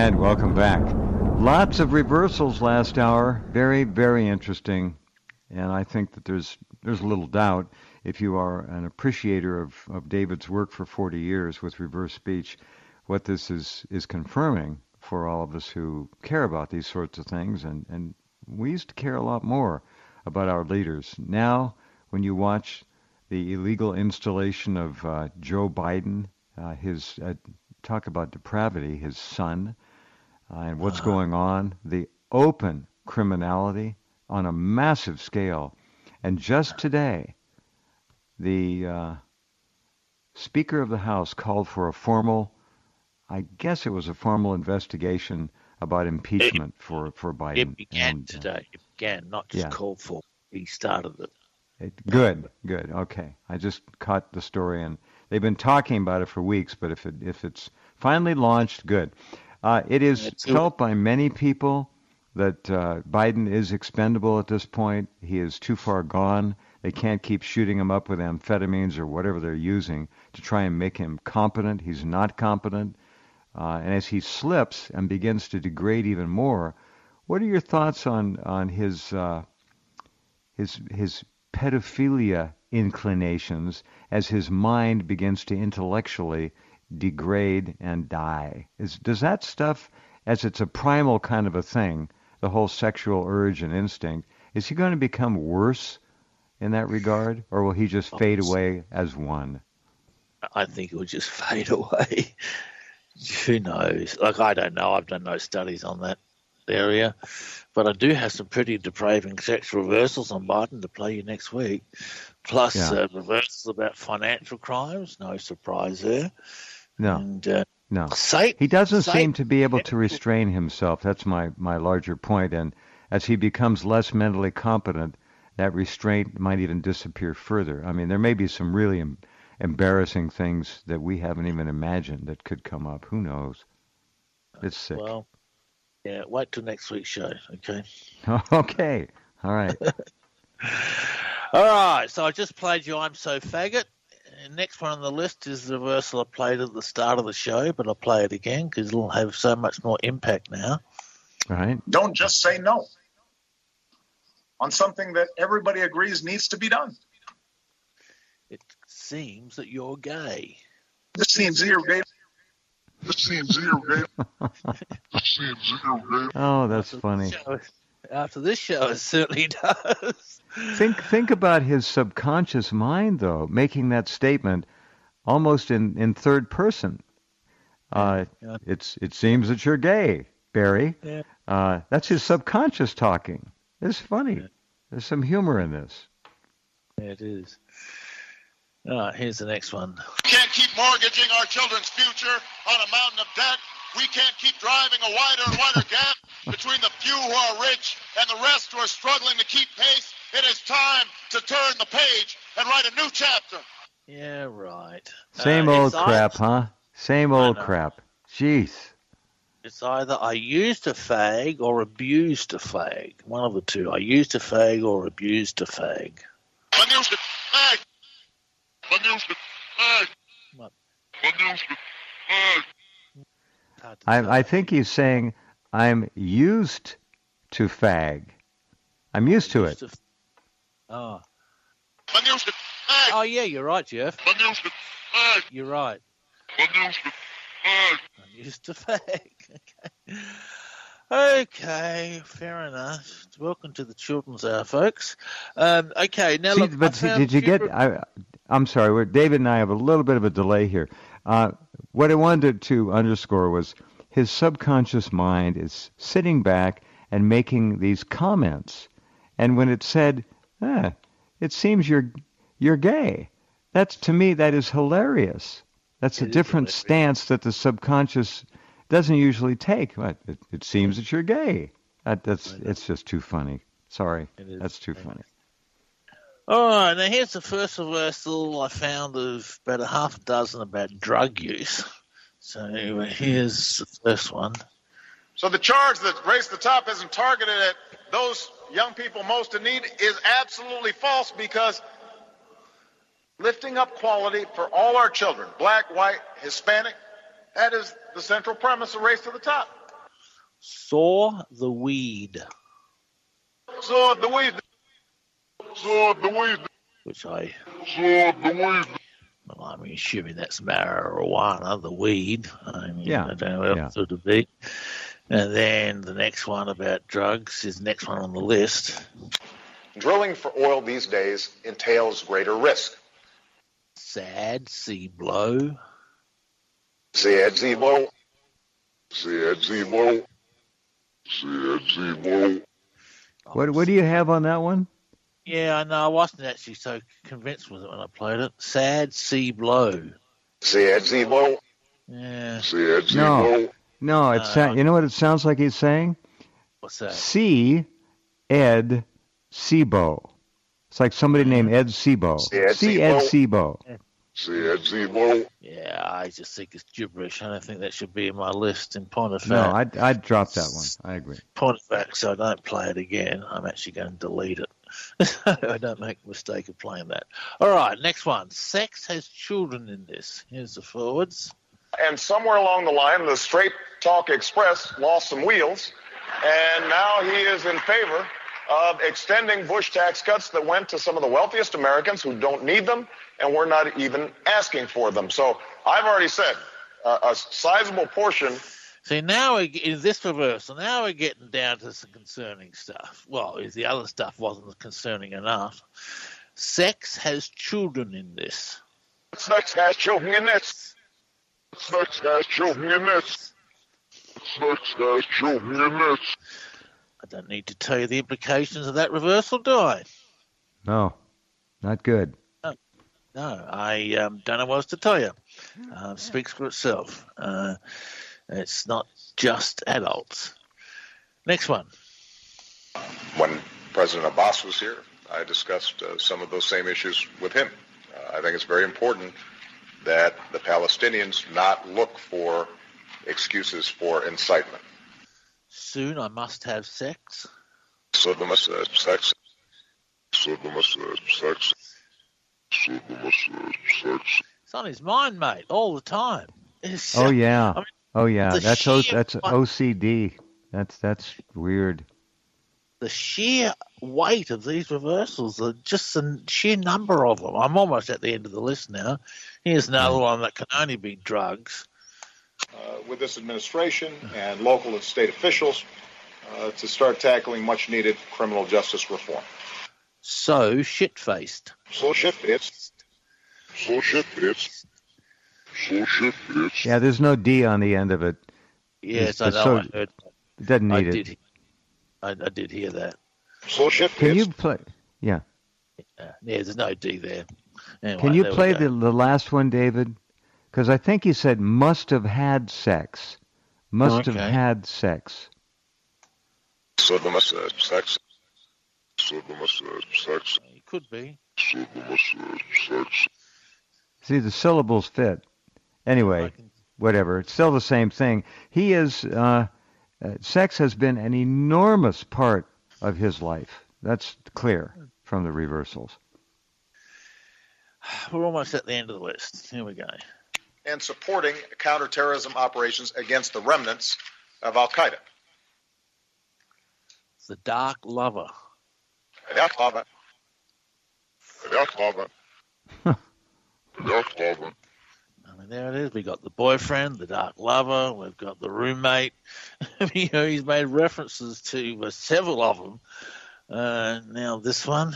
And welcome back. Lots of reversals last hour. Very, very interesting. And I think that there's little doubt, if you are an appreciator of David's work for 40 years with reverse speech, what this is confirming for all of us who care about these sorts of things. And we used to care a lot more about our leaders. Now, when you watch the illegal installation of Joe Biden, his talk about depravity, his son, and what's going on, the open criminality on a massive scale. And just today, the Speaker of the House called for a formal, I guess it was a formal investigation about impeachment for Biden. It began today. It began, not just called for. He started it. Good. Okay. I just caught the story, and they've been talking about it for weeks, but if it's finally launched, good. It is felt by many people that Biden is expendable at this point. He is too far gone. They can't keep shooting him up with amphetamines or whatever they're using to try and make him competent. He's not competent. And as he slips and begins to degrade even more, what are your thoughts on his pedophilia inclinations as his mind begins to intellectually degrade and die? Does that stuff, as it's a primal kind of a thing, the whole sexual urge and instinct, is he going to become worse in that regard, or will he just fade away as one? I think it will just fade away. Who knows? Like, I don't know. I've done no studies on that area, but I do have some pretty depraving sexual reversals on Biden to play you next week, plus reversals about financial crimes. No surprise there. No, and, no. Satan, he doesn't seem to be able to restrain himself. That's my larger point. And as he becomes less mentally competent, that restraint might even disappear further. I mean, there may be some really embarrassing things that we haven't even imagined that could come up. Who knows? It's sick. Well, yeah, wait till next week's show, okay? Okay. All right. All right, so I just played you I'm So Faggot. And next one on the list is the reversal I played at the start of the show, but I'll play it again because it'll have so much more impact now. Right. Don't just say no on something that everybody agrees needs to be done. It seems that you're gay. This seems zero gay. Oh, that's funny. After this show, it certainly does. Think about his subconscious mind, though, making that statement almost in third person. It seems that you're gay, Barry. Yeah. That's his subconscious talking. It's funny. Yeah. There's some humor in this. Yeah, it is. All right, here's the next one. We can't keep mortgaging our children's future on a mountain of debt. We can't keep driving a wider and wider gap between the few who are rich and the rest who are struggling to keep pace. It is time to turn the page and write a new chapter. Yeah, right. Same old crap, huh? Same old crap. Jeez. It's either I used a fag or abused a fag. One of the two. I used a fag or abused a fag. I think he's saying, I'm used to fag. I'm used to it. Oh, yeah, you're right, Jeff. You're right. I'm used to fag. Okay, fair enough. Welcome to the Children's Hour, folks. Okay, now look. Did you get? I'm sorry, David and I have a little bit of a delay here. What I wanted to underscore was his subconscious mind is sitting back and making these comments, and when it said, "It seems you're gay," to me that is hilarious. That's a different stance that the subconscious doesn't usually take. It seems that you're gay. It's just too funny. Sorry, that's too funny. All right, now here's the first reversal I found of about a half a dozen about drug use. So here's the first one. So the charge that Race to the Top isn't targeted at those young people most in need is absolutely false, because lifting up quality for all our children, black, white, Hispanic, that is the central premise of Race to the Top. Saw the weed. So the weed. So the weed. Which I... So the weed. Well, I'm assuming that's marijuana, the weed. I mean, Yeah. I don't know what else it would be. And then the next one about drugs is the next one on the list. Drilling for oil these days entails greater risk. Sad sea blow. Sad sea blow. Sad sea blow. Sad sea blow. What do you have on that one? Yeah, I know. I wasn't actually so convinced with it when I played it. Sad sea blow. Sad sea blow. Yeah. Sad sea blow. No, you know what it sounds like he's saying? What's that? C. Ed Sebo. It's like somebody named Ed Sebo. C. Ed Sebo. Sad sea blow. Yeah, I just think it's gibberish. I don't think that should be in my list. In point of No, fact, I'd drop that one. I agree. point of fact, so I don't play it again. I'm actually going to delete it. I don't make the mistake of playing that. All right, next one. Sex has children in this. Here's the forwards. And somewhere along the line, the Straight Talk Express lost some wheels, and now he is in favor of extending Bush tax cuts that went to some of the wealthiest Americans who don't need them, and we're not even asking for them. So I've already said a sizable portion. See, now in this reversal, now we're getting down to some concerning stuff. Well, if the other stuff wasn't concerning enough, sex has children in this. Sex has children in this. Sex has children in this. Sex has children in this. I don't need to tell you the implications of that reversal, do I? No, not good. No, I don't know what else to tell you. Speaks for itself. It's not just adults. Next one. When President Abbas was here, I discussed some of those same issues with him. I think it's very important that the Palestinians not look for excuses for incitement. Soon I must have sex. So they must have sex. So they must have sex. So they must have sex. It's on his mind, mate, all the time. Oh yeah. I mean, Oh yeah. That's sheer OCD. That's weird. The sheer weight of these reversals, are just the sheer number of them. I'm almost at the end of the list now. Here's another one that can only be drugs. With this administration and local and state officials to start tackling much needed criminal justice reform. So shit-faced. So shit-faced. So shit-faced. So shit-faced. Yeah, there's no D on the end of it. Yes, I know. So, I heard. It doesn't need it. I did hear that. So shit-faced. Can you play? Yeah. Yeah, there's no D there. Anyway, Can you there we play go. the last one, David? Because I think you said must have had sex. Must have Okay. had sex. So they must have sex. So they must have sex. It could be. So they must have sex. See, the syllables fit. Anyway, I can- whatever. It's still the same thing. He is, sex has been an enormous part of his life. That's clear from the reversals. We're almost at the end of the list. Here we go. And supporting counterterrorism operations against the remnants of Al-Qaeda. The Dark Lover. Al-Qaeda. Al-Qaeda. Al-Qaeda. I mean, there it is. We got the boyfriend, the dark lover. We've got the roommate. You know, he's made references to several of them. Now this one.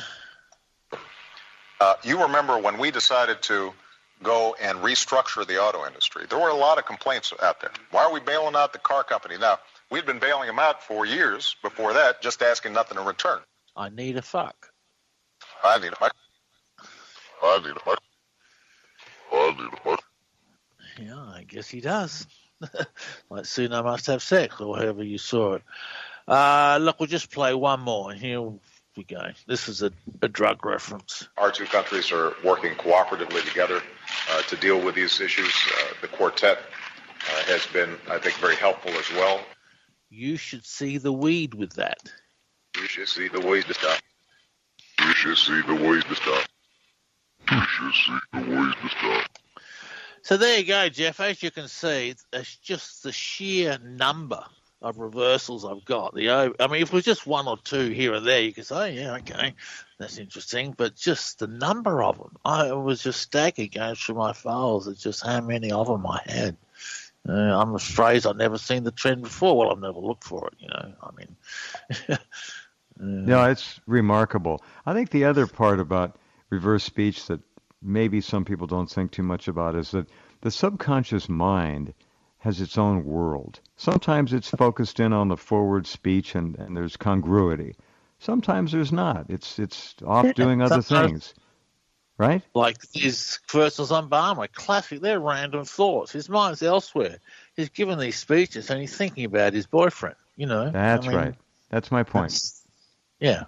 You remember when we decided to go and restructure the auto industry, there were a lot of complaints out there. Why are we bailing out the car company? Now, we'd been bailing them out for years before that, just asking nothing in return. I need a fuck. I need a fuck. I need a fuck. I need a fuck. Yeah, I guess he does. Like soon I must have sex, or however you saw it. Look, we'll just play one more. Here we go. This is a drug reference. Our two countries are working cooperatively together to deal with these issues. The quartet has been, I think, very helpful as well. You should see the weed with that. You should see the ways to stop. You should see the ways to stop. You should see the ways to stop. So there you go, Jeff. As you can see, it's just the sheer number of reversals I've got. I mean, if it was just one or two here and there, you could say, oh, yeah, okay, that's interesting. But just the number of them, I was just staggered going through my files at just how many of them I had. I'm afraid I've never seen the trend before. Well, I've never looked for it, I mean. No, it's remarkable. I think the other part about reverse speech that maybe some people don't think too much about is that the subconscious mind has its own world. Sometimes it's focused in on the forward speech and there's congruity. Sometimes there's not. It's off doing other things. Right? Like these reversals on Obama, classic, they're random thoughts. His mind's elsewhere. He's given these speeches and he's thinking about his boyfriend, That's right. That's my point. Yeah.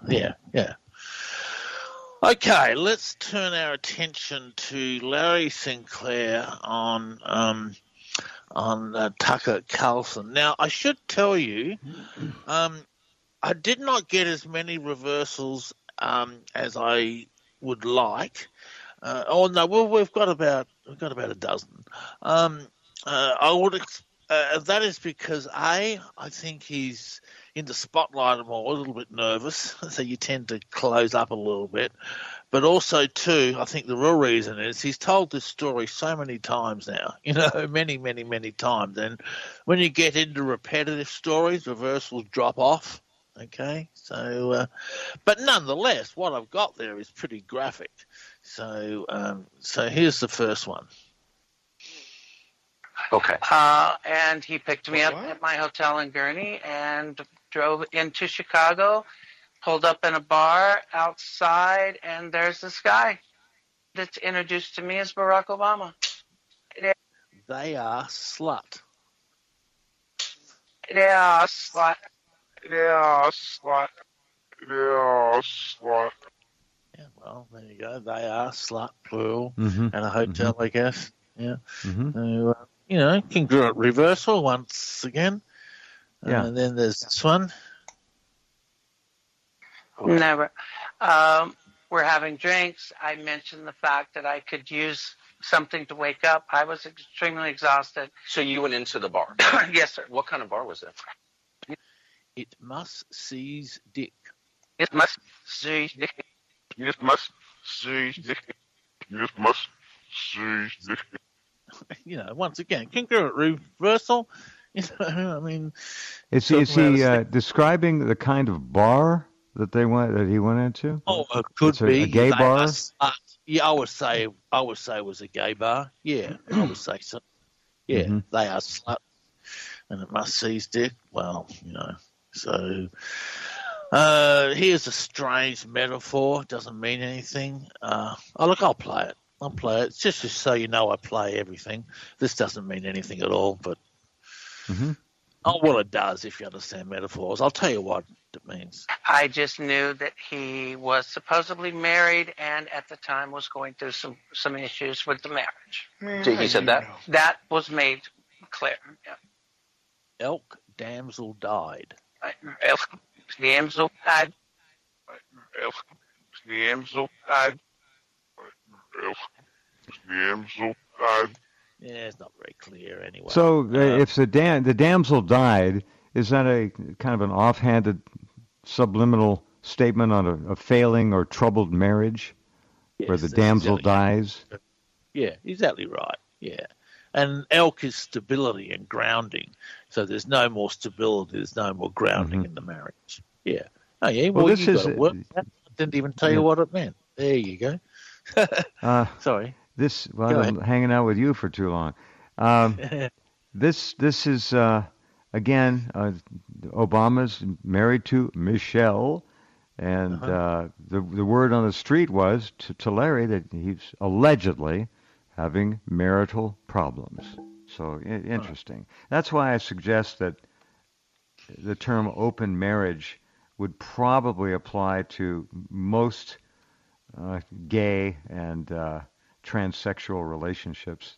Okay, let's turn our attention to Larry Sinclair on Tucker Carlson. Now, I should tell you, I did not get as many reversals as I would like. We've got about a dozen. That is because I think he's in the spotlight more, a little bit nervous, so you tend to close up a little bit. But also, too, I think the real reason is he's told this story so many times now, many, many, many times. And when you get into repetitive stories, reversals drop off, okay? So, but nonetheless, what I've got there is pretty graphic. So here's the first one. Okay. And he picked me up at my hotel in Gurnee and drove into Chicago, pulled up in a bar outside, and there's this guy that's introduced to me as Barack Obama. They are slut. Yeah, slut. Yeah, slut. Yeah, slut. Yeah, well, there you go. They are slut, plural, Mm-hmm. and a hotel, I guess. Yeah. Mm-hmm. So, congruent reversal once again. Yeah. And then there's this one. Never. We're having drinks. I mentioned the fact that I could use something to wake up. I was extremely exhausted. So you went into the bar? Yes, sir. What kind of bar was it? It must seize dick. It must see. It must see. It must see. Once again, congruent reversal. I mean, is he describing the kind of bar that he went into? Oh, it could be a gay bar. Yeah, I would say it was a gay bar. Yeah, I would say so. Yeah, They are slut, and it must seize dick. Well, So here's a strange metaphor. Doesn't mean anything. Look, I'll play it. It's just so you know I play everything. This doesn't mean anything at all, but well, it does if you understand metaphors. I'll tell you what it means. I just knew that he was supposedly married and at the time was going through some issues with the marriage. He said that? That was made clear. Yeah. Elk damsel died. Elk damsel died. Elk damsel died. Elk damsel died. Yeah, it's not very clear anyway. So if the damsel died, is that a kind of an offhanded subliminal statement on a failing or troubled marriage, where the damsel dies? Yeah, exactly right. Yeah. And elk is stability and grounding. So there's no more stability, there's no more grounding in the marriage. Yeah. Oh, yeah. Well, this is. I didn't even tell you what it meant. There you go. Sorry. I'm hanging out with you for too long. This is again Obama's married to Michelle, and the word on the street was to Larry that he's allegedly having marital problems. So interesting. That's why I suggest that the term open marriage would probably apply to most gay and transsexual relationships.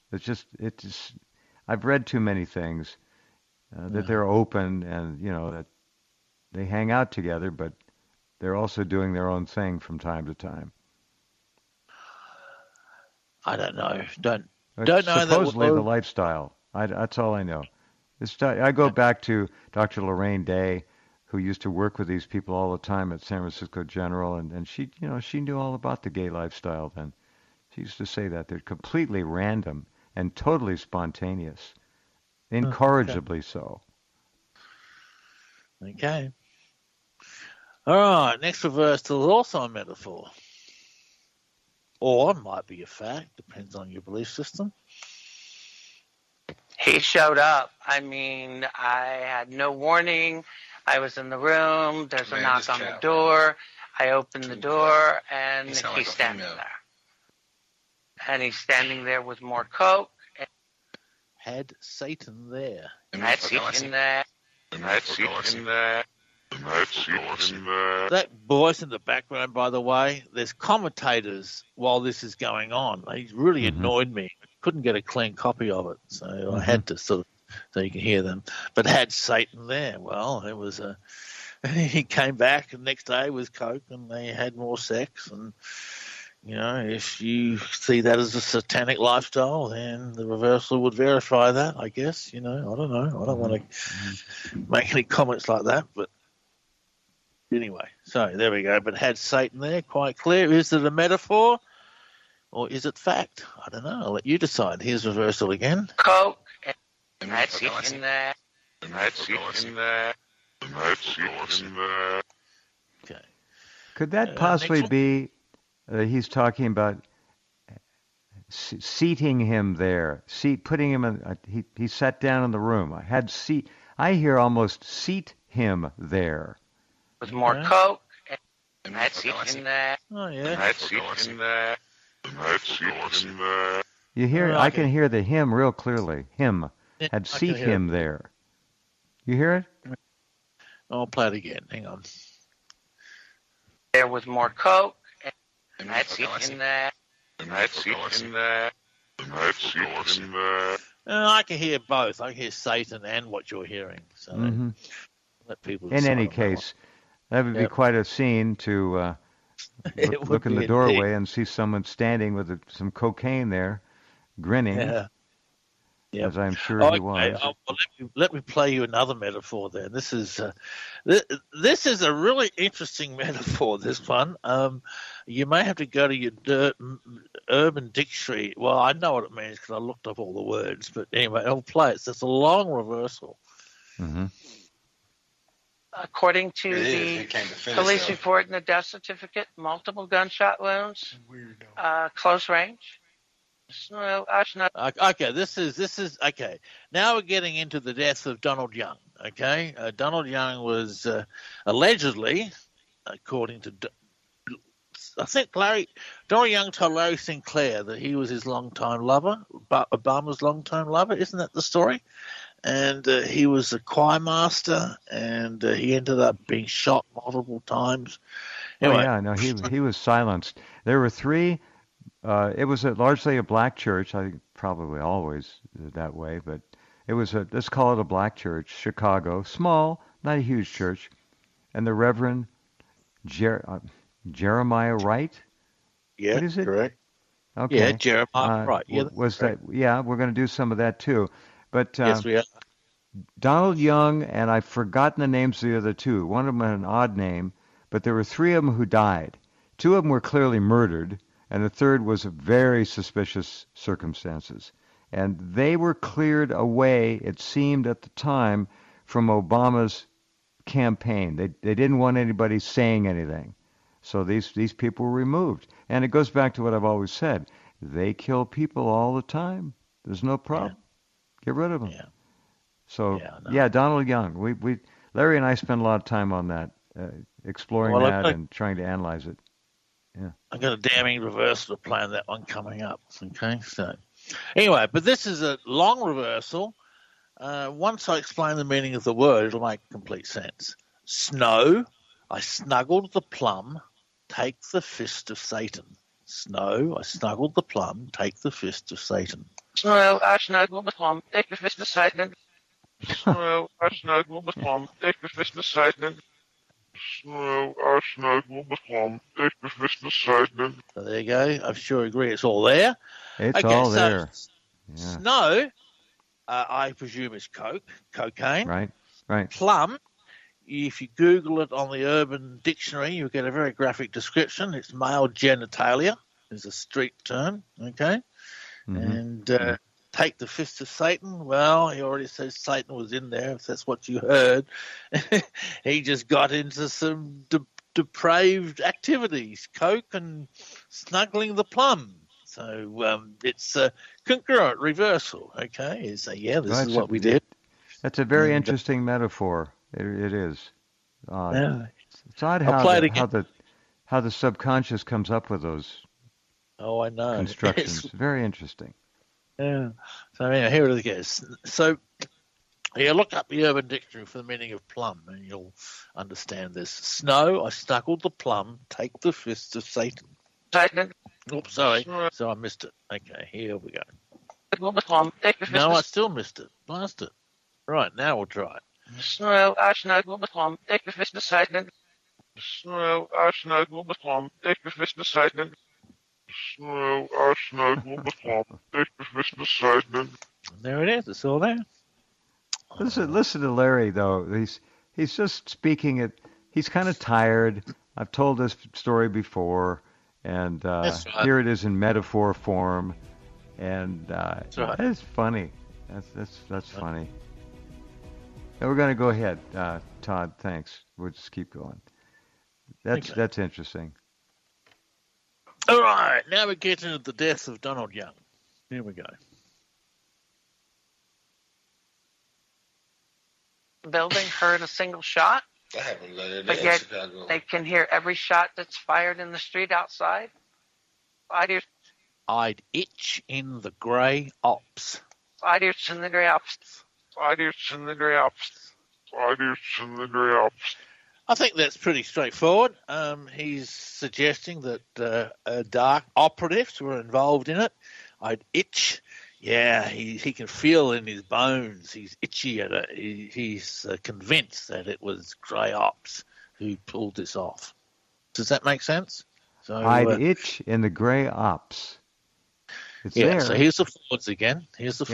I've read too many things that they're open and that they hang out together, but they're also doing their own thing from time to time. I don't know. Don't know. Supposedly the lifestyle. That's all I know. I go back to Dr. Lorraine Day, who used to work with these people all the time at San Francisco General, and she, she knew all about the gay lifestyle then. She used to say that they're completely random and totally spontaneous, incorrigibly so. Okay. All right, next reversal is also a metaphor. Or it might be a fact, depends on your belief system. He showed up. I mean, I had no warning. I was in the room. There's a knock on the door. I opened the door, and he's standing there. And he's standing there with more coke. Had Satan there. Had Satan there. That voice in the background, by the way, there's commentators while this is going on. They really annoyed me. Couldn't get a clean copy of it, so I had to so you can hear them. But had Satan there. Well, it was he came back the next day with coke, and they had more sex. And if you see that as a satanic lifestyle, then the reversal would verify that, I guess. I don't know. I don't want to make any comments like that, but anyway. So there we go. But had Satan there, quite clear. Is it a metaphor? Or is it fact? I don't know. I'll let you decide. Here's reversal again. Coke. Had Satan there. Okay. Could that possibly be he's talking about seating him there, putting him in? He sat down in the room. I hear almost seat him there. With more coke. Had Satan there. Oh yeah. Had Satan there. You hear? I can hear the him real clearly. Him had seat him there. You hear it? I'll play it again. Hang on. There was more coke. Had Satan there. Had Satan there. I can hear both. I can hear Satan and what you're hearing. So let people. In any case, that would be quite a scene to. Look in the doorway and see someone standing with some cocaine there, grinning, as I'm sure he was. Well, let me play you another metaphor there. This is a really interesting metaphor, this one. You may have to go to your Urban Dictionary. Well, I know what it means because I looked up all the words. But anyway, I'll play it. It's a long reversal. Mm-hmm. According to the police report and the death certificate, multiple gunshot wounds, close range. Okay, this is okay. Now we're getting into the death of Donald Young. Okay, Donald Young was allegedly, according to, I think Donald Young told Larry Sinclair that he was his longtime lover, Obama's longtime lover. Isn't that the story? And he was a choir master, and he ended up being shot multiple times. Anyway. Oh yeah, no, he was silenced. There were three. It was largely a black church. I think probably always that way, but it was let's call it a black church, Chicago, small, not a huge church, and the Reverend Jeremiah Wright. Yeah, what is it? Correct. Okay. Yeah, Jeremiah Wright. Yeah, was that? Yeah, we're going to do some of that too. But yes, we are. Donald Young, and I've forgotten the names of the other two. One of them had an odd name, but there were three of them who died. Two of them were clearly murdered, and the third was very suspicious circumstances. And they were cleared away, it seemed at the time, from Obama's campaign. They didn't want anybody saying anything. So these people were removed. And it goes back to what I've always said. They kill people all the time. There's no problem. Yeah. Get rid of them. Yeah. So, Donald Young. We Larry and I spent a lot of time on that, exploring that and trying to analyze it. Yeah. I've got a damning reversal to plan that one coming up. Okay, so anyway, but this is a long reversal. Once I explain the meaning of the word, it'll make complete sense. Snow, I snuggled the plum, take the fist of Satan. Snow, I snuggled the plum, take the fist of Satan. Snow, I snuggled the plum, take the fist of Satan. Snow, I snuggled the plum, take the fist of Satan. Snow, I snuggled the plum, take the fist of Satan. So there you go. I sure agree it's all there. It's all there. Yeah. Snow, I presume it's cocaine. Right. Plum, if you Google it on the Urban Dictionary, you'll get a very graphic description. It's male genitalia, is a street term, okay? Mm-hmm. And take the fist of Satan. Well, he already says Satan was in there, if that's what you heard. He just got into some depraved activities, coke and snuggling the plum. So it's a congruent reversal, okay? So, yeah, this is what we did. That's a very interesting metaphor. It is. Yeah. It's odd how the subconscious comes up with those I know. constructions. Very interesting. Yeah. So yeah, here it goes. So you look up the Urban Dictionary for the meaning of plum, and you'll understand this. Snow, I snuggled the plum, take the fist of Satan. Oops, sorry. So I missed it. Okay, here we go. No, I still missed it. Blast it. Right, now we'll try it. Snow, I snuggle the plum, take the fist of Satan. Snow, I snuggle the plum, take the fist of Satan. Snow, I snuggle the plum, take the fist of Satan. There it is. It's all there. Listen to Larry though. He's just speaking it. He's kind of tired. I've told this story before, and here it is in metaphor form, and it's funny. That's funny. Now we're going to go ahead, Todd. Thanks. We'll just keep going. That's interesting. All right, now we get into the death of Donald Young. Here we go. Building heard a single shot, but yet they can hear every shot that's fired in the street outside. I'd itch in the grey ops. I'd itch in the grey ops. I'd itch in the grey ops. I'd itch in the grey ops. I think that's pretty straightforward. He's suggesting that dark operatives were involved in it. I'd itch. Yeah, he can feel in his bones. He's itchy at it. He's convinced that it was grey ops who pulled this off. Does that make sense? So I'd itch in the grey ops. It's there. So here's the Fords again.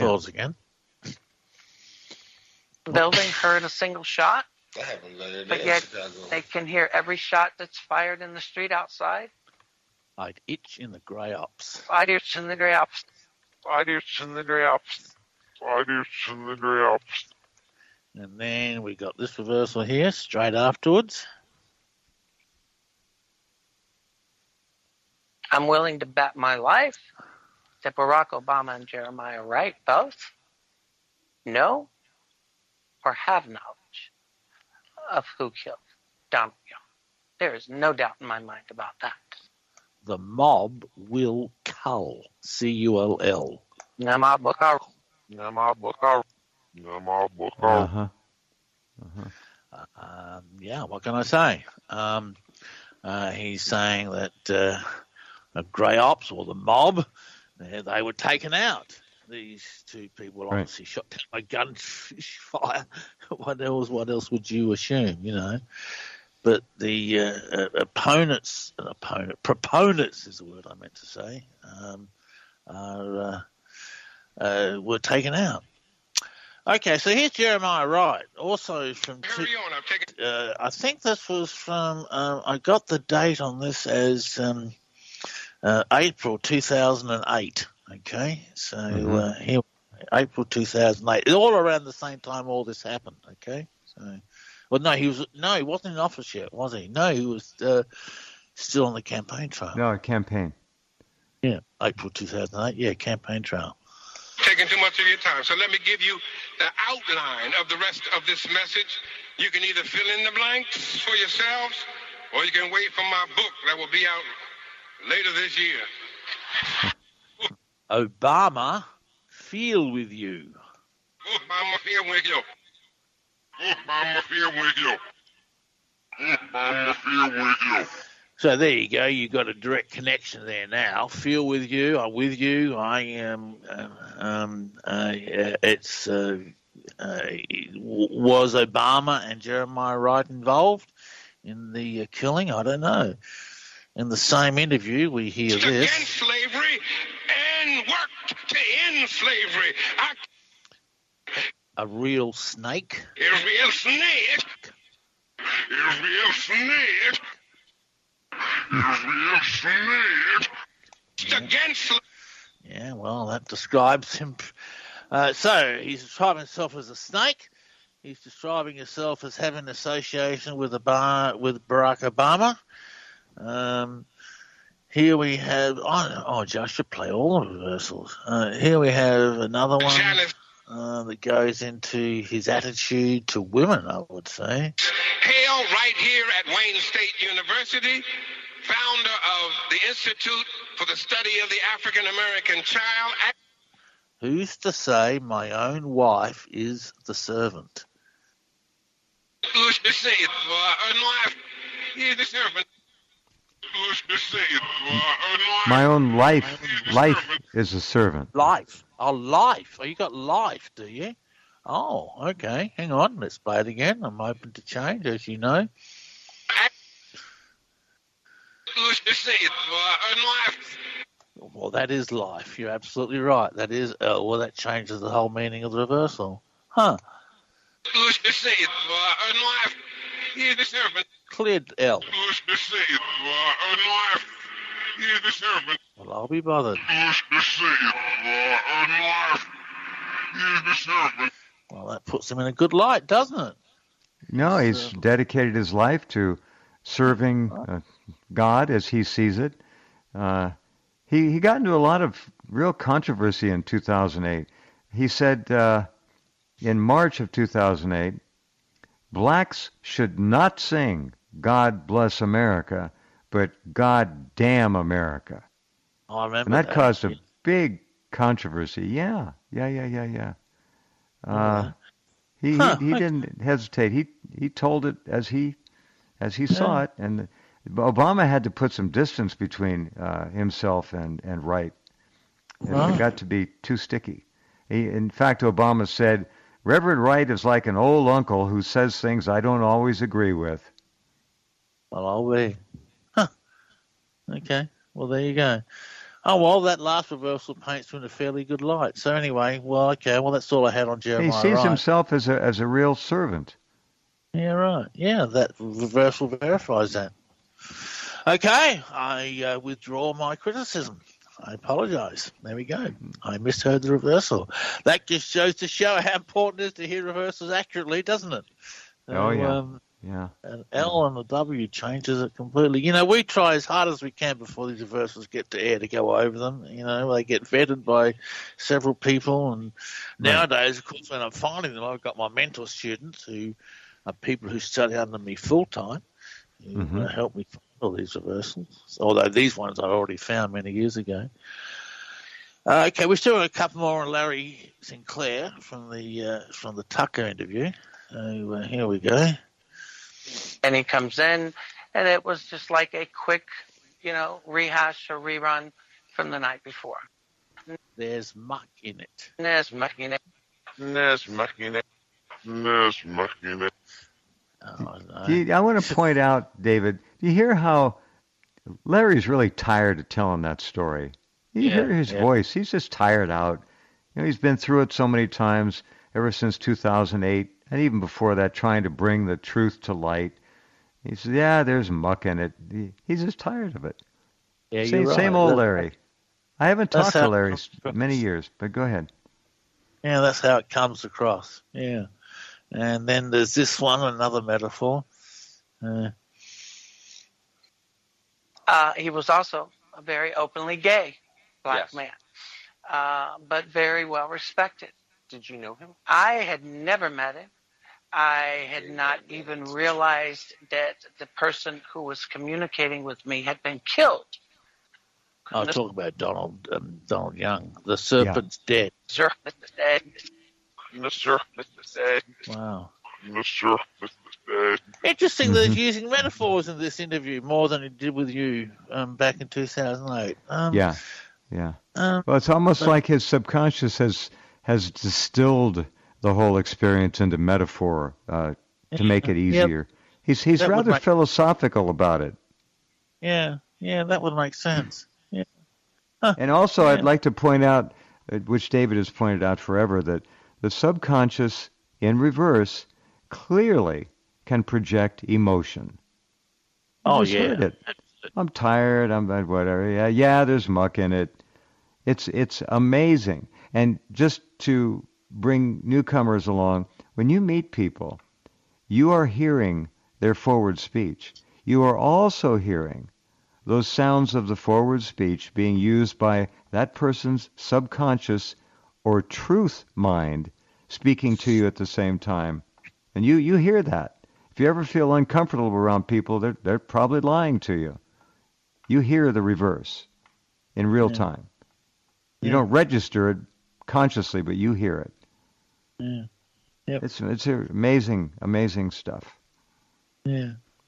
Building heard a single shot, but yet they can hear every shot that's fired in the street outside. I'd itch in the grey ops. I'd itch in the grey ops. I'd itch in the grey ops. I'd itch in the grey ops. And then we got this reversal here straight afterwards. I'm willing to bet my life that Barack Obama and Jeremiah Wright both know or have knowledge of who killed Donald Young. There is no doubt in my mind about that. The mob will cull. C-U-L-L. Nama Bukar. Nama Bukar. Nama Bukar. Yeah, what can I say? He's saying that the grey ops or the mob, they were taken out. These two people obviously shot down by gunfire. What else would you assume, you know? But the proponents is the word I meant to say, were taken out. Okay, so here's Jeremiah Wright, also from... I think this was from... I got the date on this as April 2008, okay? So here, April 2008. It's all around the same time all this happened, okay? So... Well, he wasn't in office yet, was he? No, he was still on the campaign trail. No, campaign. Yeah, April 2008. Yeah, campaign trail. Taking too much of your time, so let me give you the outline of the rest of this message. You can either fill in the blanks for yourselves, or you can wait for my book that will be out later this year. Obama, feel with you. Obama, feel with you. Obama, feel with you. Obama, feel with you. So there you go. You got a direct connection there now. Feel with you. I'm with you. I am. Was Obama and Jeremiah Wright involved in the killing? I don't know. In the same interview, we hear this. Against slavery and worked to end slavery. A real snake? A real snake. A real snake. A real snake. Against. Yeah, well, that describes him. So he's describing himself as a snake. He's describing himself as having association with Barack Obama. Here we have. I should play all the reversals. Here we have another one that goes into his attitude to women, I would say. Hail right here at Wayne State University, founder of the Institute for the Study of the African American Child. Who's to say my own wife is the servant? Who's to say the servant? Who's to say my own life is a servant. Life. Oh, life. Oh, you got life, do you? Oh, okay. Hang on. Let's play it again. I'm open to change, as you know. Who's to say life? Well, that is life. You're absolutely right. That is, well, that changes the whole meaning of the reversal. Huh. Who's to say life? He's the servant. Cleared L. Who's to say life? He's the servant. Well, I'll be bothered. Who's to say life? He's the servant. Well, that puts him in a good light, doesn't it? No, he's dedicated his life to serving God as he sees it. He got into a lot of real controversy in 2008. He said in March of 2008, blacks should not sing "God Bless America," but "God Damn America." Oh, I remember and that caused a big controversy. Yeah. He didn't hesitate. He told it as he saw it, and Obama had to put some distance between himself and Wright. It got to be too sticky. In fact, Obama said, "Reverend Wright is like an old uncle who says things I don't always agree with." Well, I'll be. Huh. Okay. Well, there you go. Oh, well, that last reversal paints him in a fairly good light. So anyway, well, okay. Well, that's all I had on Jeremiah. He sees himself as a real servant. Yeah, right. Yeah, that reversal verifies that. Okay, I withdraw my criticism. I apologise. There we go. I misheard the reversal. That just shows to show how important it is to hear reversals accurately, doesn't it? Yeah. An L and a W changes it completely. You know, we try as hard as we can before these reversals get to air to go over them. You know, they get vetted by several people. And nowadays, of course, when I'm finding them, I've got my mentor students who are people who study under me full-time who help me find all these reversals, although these ones I already found many years ago. Okay, we still got a couple more on Larry Sinclair from the Tucker interview. So here we go. And he comes in, and it was just like a quick, rehash or rerun from the night before. There's muck in it. There's muck in it. There's muck in it. There's muck in it. Oh, no. I want to point out, David, do you hear how Larry's really tired of telling that story? You hear his voice. He's just tired out. He's been through it so many times ever since 2008. And even before that, trying to bring the truth to light. He says, yeah, there's muck in it. He's just tired of it. Yeah, same old Larry. I haven't talked to Larry in many years, but go ahead. Yeah, that's how it comes across. Yeah. And then there's this one, another metaphor. He was also a very openly gay black man, but very well respected. Did you know him? I had never met him. I had not even realized that the person who was communicating with me had been killed. I'll talk about Donald Young. The serpent's dead. Serpent is dead. The serpent is dead. Wow. The serpent is dead. Interesting that he's using metaphors in this interview more than he did with you back in 2008. Yeah. Well, it's almost like his subconscious has distilled the whole experience into metaphor to make it easier. Yep. He's rather philosophical about it. Yeah, that would make sense. Yeah. And also, I'd like to point out, which David has pointed out forever, that the subconscious in reverse clearly can project emotion. You just heard it. I'm tired. I'm whatever. Yeah. There's muck in it. It's amazing. And just to bring newcomers along, when you meet people, you are hearing their forward speech. You are also hearing those sounds of the forward speech being used by that person's subconscious or truth mind speaking to you at the same time. And you hear that. If you ever feel uncomfortable around people, they're probably lying to you. You hear the reverse in real time. You don't register it consciously, but you hear it. Yeah. Yep. It's amazing, amazing stuff. Yeah.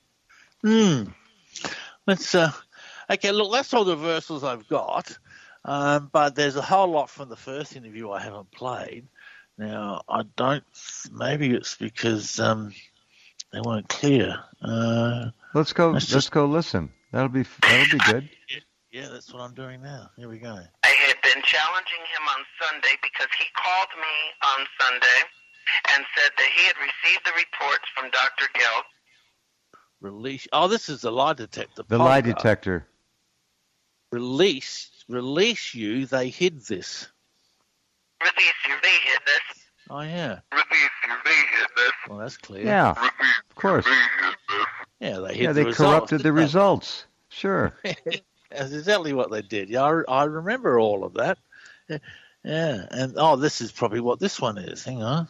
Let's okay. Look, that's all the reversals I've got. But there's a whole lot from the first interview I haven't played. Now I don't. Maybe it's because they weren't clear. Let's go listen. That'll be good. Yeah, that's what I'm doing now. Here we go. I had been challenging him on Sunday because he called me on Sunday and said that he had received the reports from Dr. Gelb. Release. Oh, this is the lie detector. The lie detector. Release you. They hid this. Release you. They hid this. Oh yeah. Release you. They hid this. Well, that's clear. Yeah. Of course. Yeah, they hid. They corrupted the results. Sure. That's exactly what they did. Yeah, I remember all of that. Yeah, and this is probably what this one is. Hang on.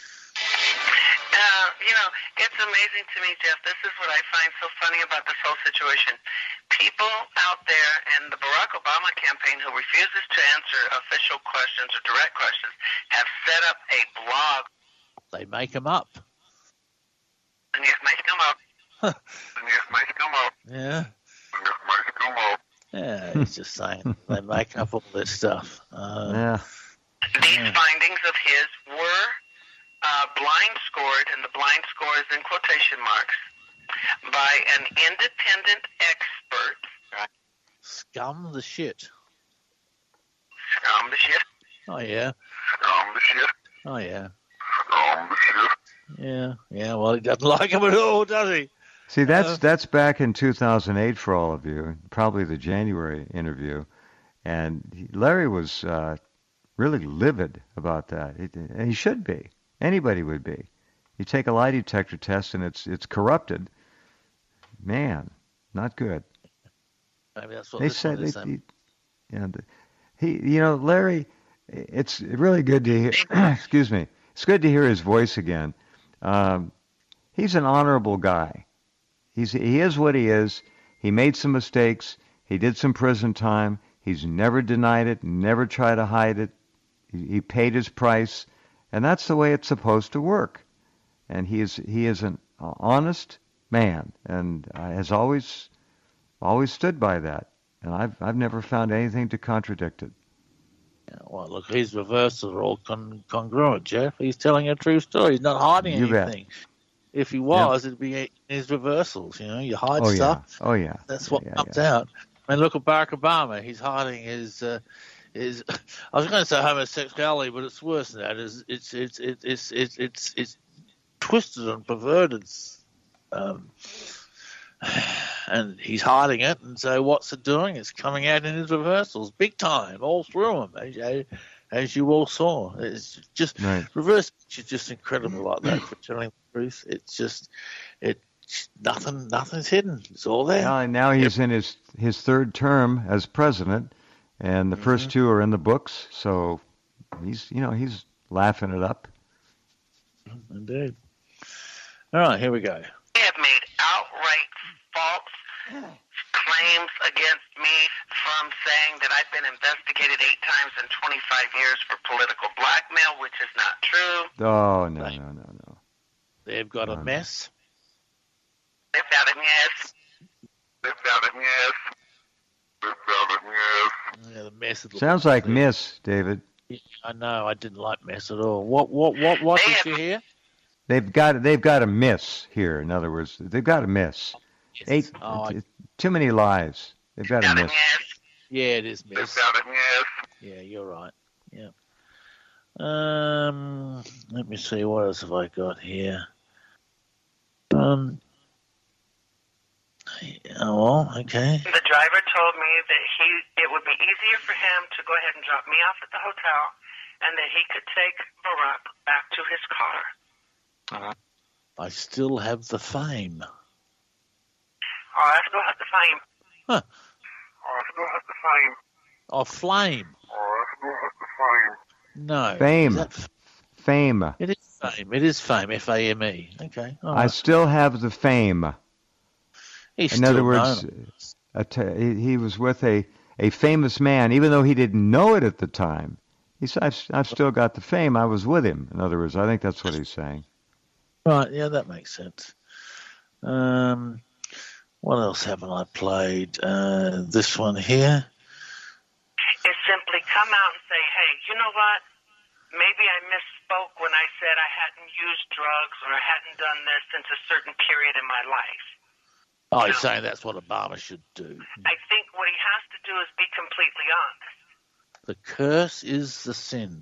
It's amazing to me, Jeff. This is what I find so funny about this whole situation. People out there in the Barack Obama campaign who refuses to answer official questions or direct questions have set up a blog. They make them up. And you make them up. Yeah. Yeah, he's just saying they make up all this stuff. These findings of his were blind scored, and the blind score is in quotation marks, by an independent expert. Scum the shit. Scum the shit. Oh yeah. Scum the shit. Oh yeah. Scum the shit. Yeah. Well, he doesn't like him at all, does he? See, that's back in 2008 for all of you, probably the January interview, and Larry was really livid about that. He should be. Anybody would be. You take a lie detector test and it's corrupted. Man, not good. Maybe that's what they said. Larry, it's really good to hear. Excuse me. It's good to hear his voice again. He's an honorable guy. He is what he is. He made some mistakes. He did some prison time. He's never denied it, never tried to hide it. He paid his price, and that's the way it's supposed to work. And he is an honest man, and has always stood by that. And I've never found anything to contradict it. Yeah, well, look, his reversals are all congruent, Jeff. He's telling a true story. He's not hiding anything. Bet. If he was, it'd be in his reversals. You hide stuff. Oh yeah. That's what comes out. I mean, look at Barack Obama. He's hiding his. I was going to say homosexuality, but it's worse than that. It's twisted and perverted, and he's hiding it. And so, what's it doing? It's coming out in his reversals, big time, all through him, as you all saw. It's just reverse speech is just incredible like that for telling the truth. It's just nothing's hidden. It's all there. Now he's in his third term as president, and the first two are in the books. So he's laughing it up. Indeed. All right, here we go. They have made outright false claims against me, from saying that I've been investigated 8 times in 25 years for political blackmail, which is not true. Oh, no. They've got a mess. They've got a mess. Yeah, the mess. Sounds like miss, David. Yeah, I know. I didn't like mess at all. What did you hear? They've got a miss here. In other words, they've got a miss. Yes. Too many lies. They've got a miss. Yeah, it is miss. Yeah, you're right. Yeah. Let me see, what else have I got here? Okay. The driver told me that it would be easier for him to go ahead and drop me off at the hotel, and that he could take Barack back to his car. I still have the fame. Oh, I still have the fame. Huh. Oh, I still have the fame. Oh, flame. Oh, I still have the fame. No. Fame. Fame. It is fame. It is fame. F-A-M-E. Okay. All I right. still have the fame. He's In other still words, he was with a famous man, even though he didn't know it at the time. He said, I've still got the fame. I was with him. In other words, I think that's what he's saying. Right, yeah, that makes sense. What else haven't I played? This one here. It's simply come out and say, hey, you know what? Maybe I misspoke when I said I hadn't used drugs or I hadn't done this since a certain period in my life. Oh, he's saying that's what Obama should do. I think what he has to do is be completely honest. The curse is the sin.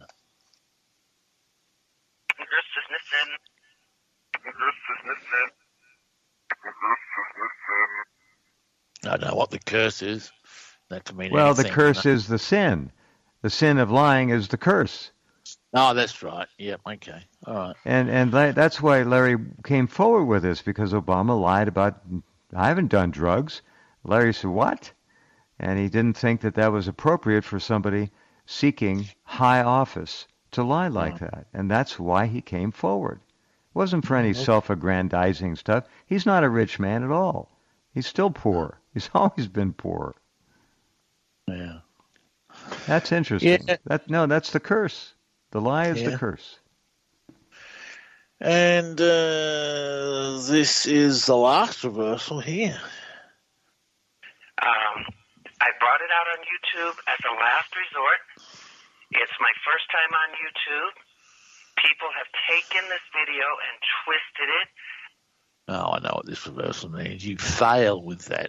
I don't know what the curse is. That can mean Well, anything. the curse is the sin. The sin of lying is the curse. Oh, that's right. Yep, okay. All right. And that's why Larry came forward with this, because Obama lied about, I haven't done drugs. Larry said, what? And he didn't think that was appropriate for somebody seeking high office to lie like that. And that's why he came forward. It wasn't for any self-aggrandizing stuff. He's not a rich man at all. He's still poor. He's always been poor. Yeah. That's interesting. Yeah. That's the curse. The lie is the curse. And this is the last reversal here. I brought it out on YouTube as a last resort. It's my first time on YouTube. People have taken this video and twisted it. Oh, I know what this reversal means. You fail with that.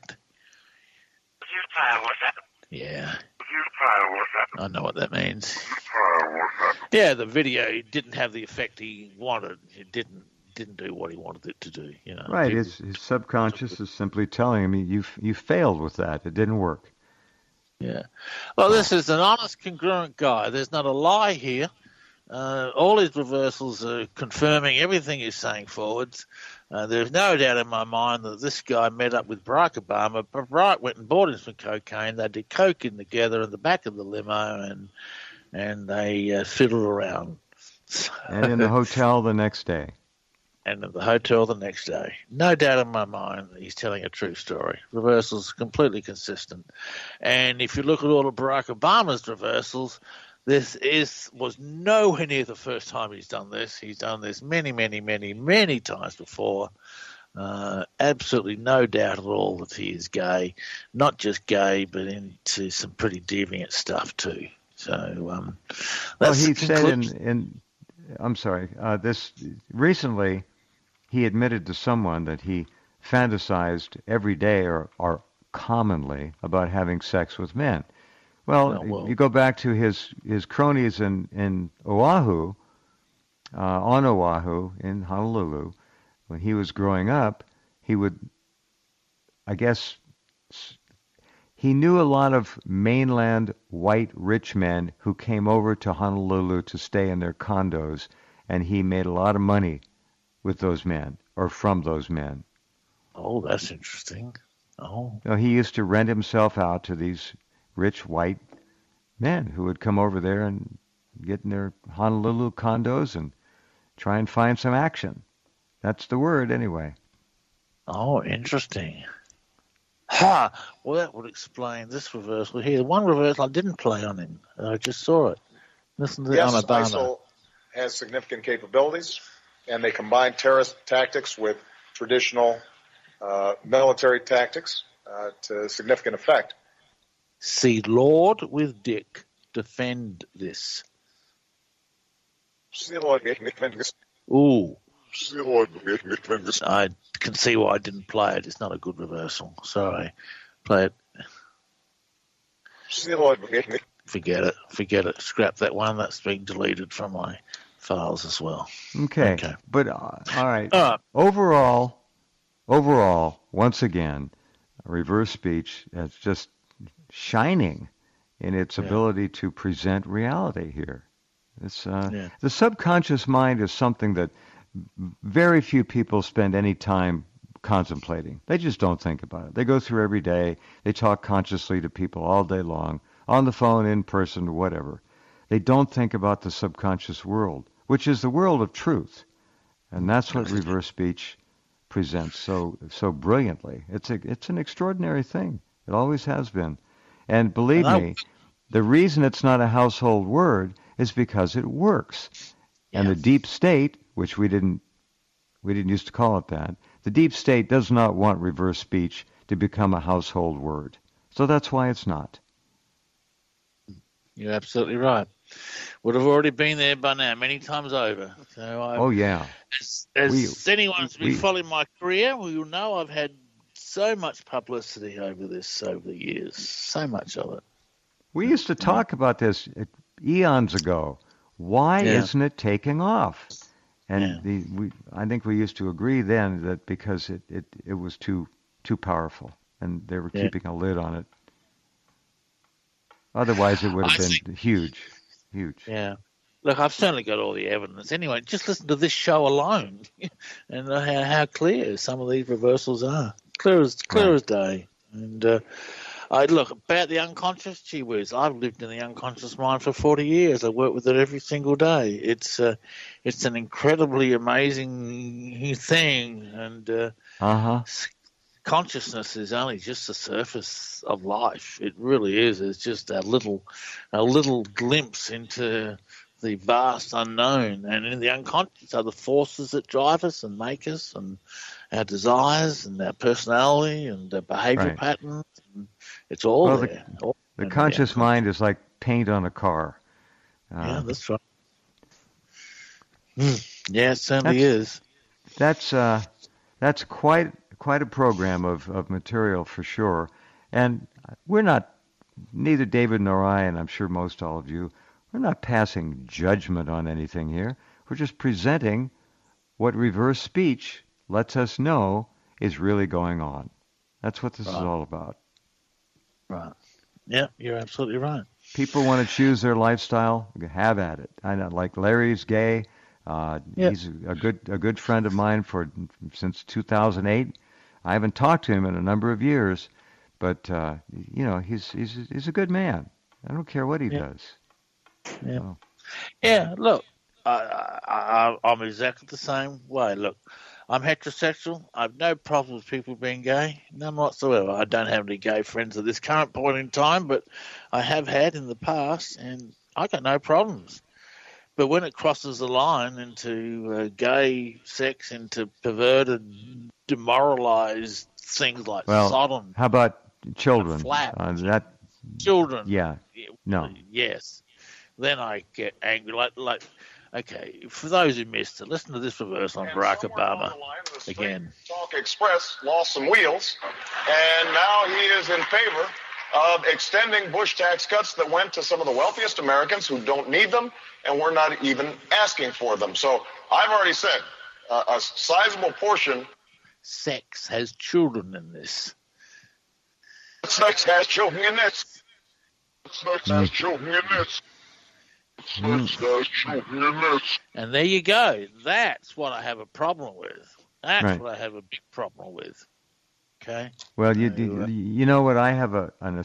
You fail with that. Yeah. You fail with that. I know what that means. You fail with that. Yeah, the video didn't have the effect he wanted. It didn't do what he wanted it to do. You know. Right. His subconscious is simply telling him, you failed with that. It didn't work. Yeah. Well, this is an honest, congruent guy. There's not a lie here. All his reversals are confirming everything he's saying forwards. There's no doubt in my mind that this guy met up with Barack Obama. Barack went and bought him some cocaine. They did coke together in the back of the limo, and they fiddled around. And in the hotel the next day. And at the hotel the next day. No doubt in my mind that he's telling a true story. Reversals completely consistent. And if you look at all of Barack Obama's reversals, this was nowhere near the first time he's done this. He's done this many, many, many, many times before. Absolutely no doubt at all that he is gay. Not just gay, but into some pretty deviant stuff too. So, well, he said I'm sorry, this recently he admitted to someone that he fantasized every day or commonly about having sex with men. Well, you go back to his cronies in Oahu, on Oahu, in Honolulu, when he was growing up, he would, I guess, he knew a lot of mainland white rich men who came over to Honolulu to stay in their condos, and he made a lot of money with those men, or from those men. Oh, that's interesting. Oh. So he used to rent himself out to these rich white men who would come over there and get in their Honolulu condos and try and find some action. That's the word, anyway. Oh, interesting. Ha! Well, that would explain this reversal here. One reversal I didn't play on him. I just saw it. Listen to yes, on Obama. ISIL has significant capabilities, and they combine terrorist tactics with traditional military tactics to significant effect. See Lord with Dick defend this. Ooh. I can see why I didn't play it. It's not a good reversal. Sorry. Play it. forget it. Scrap that one. That's been deleted from my files as well. Okay. But all right. Overall, once again, reverse speech is just shining in its ability to present reality here. It's the subconscious mind is something that very few people spend any time contemplating. They just don't think about it. They go through every day. They talk consciously to people all day long, on the phone, in person, whatever. They don't think about the subconscious world, which is the world of truth. And that's what reverse speech presents so brilliantly. It's an extraordinary thing. It always has been. And believe me, the reason it's not a household word is because it works. And the deep state, which we didn't used to call it that, the deep state does not want reverse speech to become a household word. So that's why it's not. You're absolutely right. Would have already been there by now, many times over. So as anyone's been following my career, will know I've had so much publicity over the years. So much of it. We used to talk about this eons ago. Why isn't it taking off? And I think we used to agree then that because it was too powerful, and they were keeping a lid on it. Otherwise, it would have been huge. Yeah. Look, I've certainly got all the evidence. Anyway, just listen to this show alone, and how clear some of these reversals are. Clear as day. And look, about the unconscious, gee whiz, I've lived in the unconscious mind for 40 years. I work with it every single day. It's an incredibly amazing thing, and consciousness is only just the surface of life. It really is. It's just a little glimpse into the vast unknown, and in the unconscious are the forces that drive us and make us, and our desires and our personality and our behavior patterns. And it's all there. The conscious mind is like paint on a car. Yeah, that's right. Yeah, it certainly is. That's quite a program of material for sure. And we're not, neither David nor I, and I'm sure most all of you, we're not passing judgment on anything here. We're just presenting what reverse speech lets us know is really going on. That's what this is all about. Right. Yeah, you're absolutely right. People want to choose their lifestyle, have at it. I know, like Larry's gay. He's a good friend of mine since 2008. I haven't talked to him in a number of years, but he's a good man. I don't care what he does. Yeah. So. Yeah. Look, I'm exactly the same way. Look, I'm heterosexual. I've no problem with people being gay, none whatsoever. I don't have any gay friends at this current point in time, but I have had in the past, and I got no problems. But when it crosses the line into gay sex, into perverted, demoralized things like Sodom. How about children? Children. Yeah. No. Yes. Then I get angry. Like, okay, for those who missed it, listen to this reverse on Barack Obama again. Talk Express lost some wheels, and now he is in favor of extending Bush tax cuts that went to some of the wealthiest Americans who don't need them, and we're not even asking for them. So I've already said a sizable portion. Sex has children in this. Sex has children in this. Sex has children in this. And there you go. That's what I have a problem with. That's what I have a big problem with. Okay. Well, you know what? I have an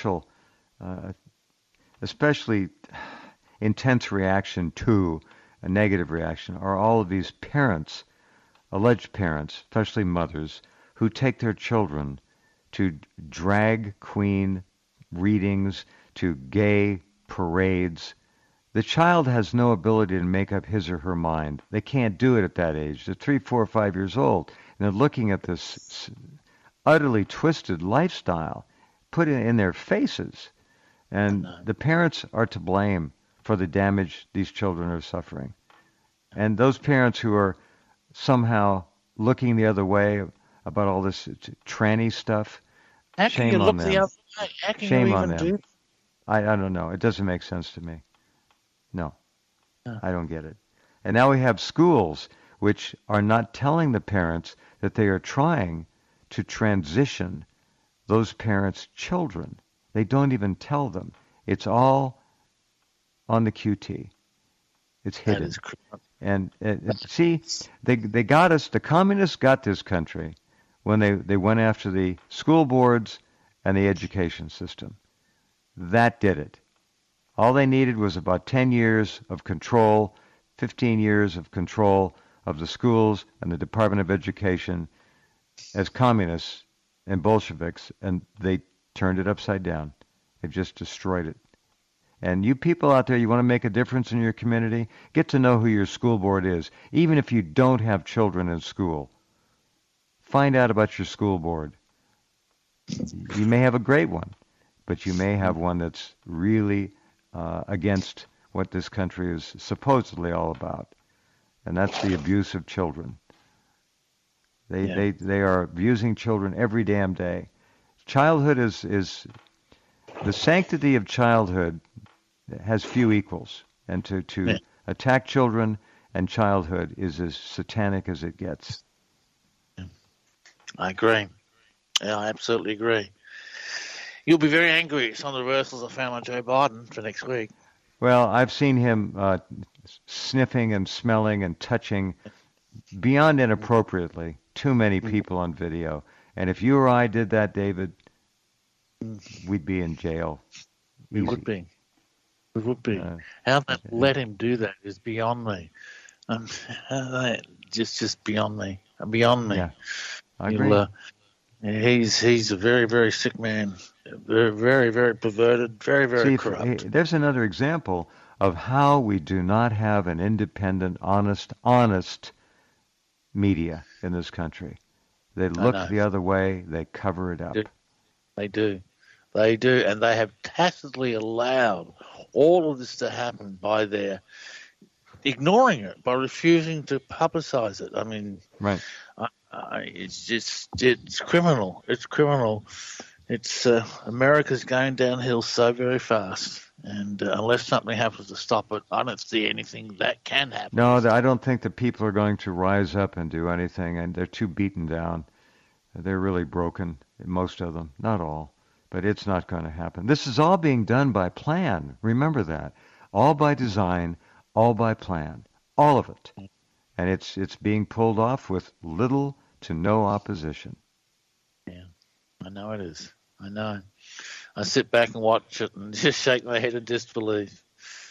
especially intense reaction to a negative reaction are all of these parents, alleged parents, especially mothers, who take their children to drag queen readings, to gay parades. The child has no ability to make up his or her mind. They can't do it at that age. They're 3, 4, 5 years old, and they're looking at this utterly twisted lifestyle put in their faces. And the parents are to blame for the damage these children are suffering. And those parents who are somehow looking the other way about all this tranny stuff, shame on them. Shame on them. I don't know. It doesn't make sense to me. No, I don't get it. And now we have schools which are not telling the parents that they are trying to transition those parents' children. They don't even tell them. It's all on the QT. It's hidden. And see, they got us, the communists got this country when they went after the school boards and the education system. That did it. All they needed was about 10 years of control, 15 years of control of the schools and the Department of Education as communists and Bolsheviks, and they turned it upside down. They just destroyed it. And you people out there, you want to make a difference in your community, get to know who your school board is, even if you don't have children in school. Find out about your school board. You may have a great one, but you may have one that's really against what this country is supposedly all about, and that's the abuse of children. They are abusing children every damn day. Childhood is the sanctity of childhood has few equals, and to attack children and childhood is as satanic as it gets. I agree. Yeah, I absolutely agree. You'll be very angry at some of the reversals I found on Joe Biden for next week. Well, I've seen him sniffing and smelling and touching beyond inappropriately too many people on video. And if you or I did that, David, we'd be in jail. We would be. We would be. How they let him do that is beyond me. Just beyond me. Beyond me. Yeah, I agree. He's a very, very sick man. Very, very, very perverted. Very, very corrupt. There's another example of how we do not have an independent, honest media in this country. They look the other way. They cover it up. They do. They do. And they have tacitly allowed all of this to happen by their ignoring it, by refusing to publicize it. I mean, right. It's criminal. It's criminal. It's America's going downhill so very fast. And unless something happens to stop it, I don't see anything that can happen. No, I don't think the people are going to rise up and do anything, and they're too beaten down. They're really broken, most of them, not all, but it's not going to happen. This is all being done by plan. Remember that. All by design, all by plan, all of it. And it's being pulled off with little to no opposition. Yeah, I know it is. I know. I sit back and watch it and just shake my head in disbelief.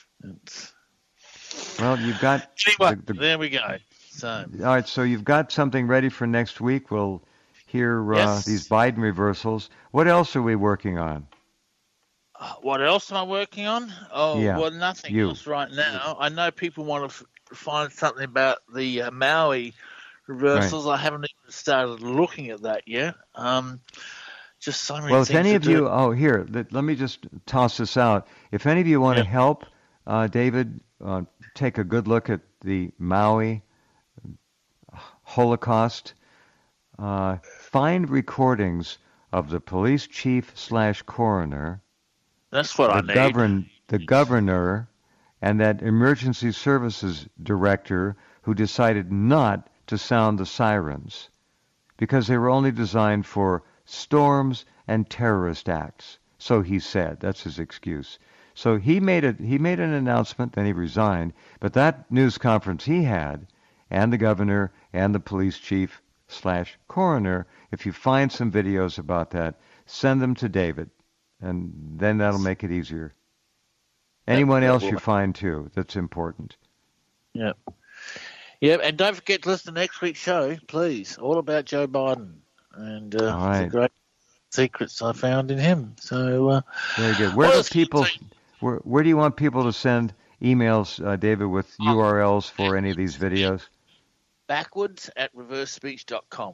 Well, you've got... Anyway, there we go. So, all right, so you've got something ready for next week. We'll hear these Biden reversals. What else are we working on? What else am I working on? Oh, yeah, well, nothing else right now. I know people want to find something about the Maui reversals. Right. I haven't even started looking at that yet. Just so many things. Well, if any of you, let me just toss this out. If any of you want to help David take a good look at the Maui Holocaust, find recordings of the police chief / coroner. That's what I need. The governor and that emergency services director who decided not to sound the sirens because they were only designed for storms and terrorist acts. So he said. That's his excuse. So he made an announcement, then he resigned. But that news conference he had, and the governor and the police chief / coroner, if you find some videos about that, send them to David, and then that'll make it easier. Anyone else you find, too, that's important. Yep. Yep, and don't forget to listen to next week's show, please. All about Joe Biden and the great secrets I found in him. So very good. Where do you want people to send emails, David, with URLs for any of these videos? Backwards at reversespeech.com.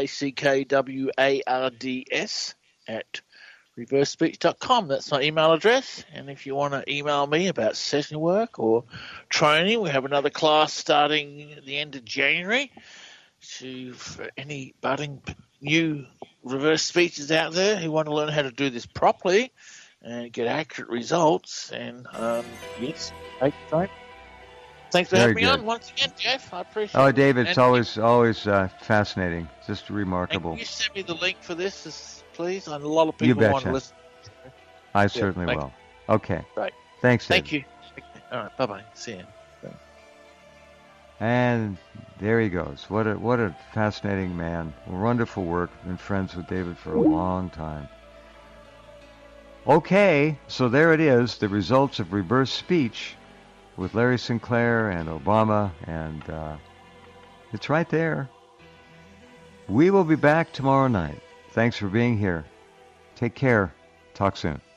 BACKWARDS at reversespeech.com. That's my email address. And if you want to email me about session work or training, we have another class starting at the end of January. For any budding new reverse speeches out there who want to learn how to do this properly, and get accurate results. And yes, take time. Thanks for Very having me good. on once again, Jeff. I appreciate it. Oh, David, it's And always fascinating. Just remarkable. can you send me the link for this, please? A lot of You people want to betcha. listen. I certainly thank will. Okay. Right. Thanks, David. Thank you. All right. Bye-bye. See you. And there he goes. What a fascinating man. Wonderful work. Been friends with David for a long time. Okay, so there it is. The results of reverse speech with Larry Sinclair and Obama, and it's right there. We will be back tomorrow night. Thanks for being here. Take care. Talk soon.